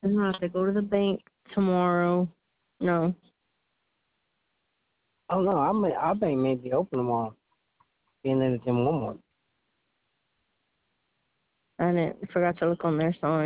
I'm gonna have to go to the bank tomorrow. No, Oh no, I may maybe open tomorrow. Being in the gym one more. I didn't. Forgot to look on their sign.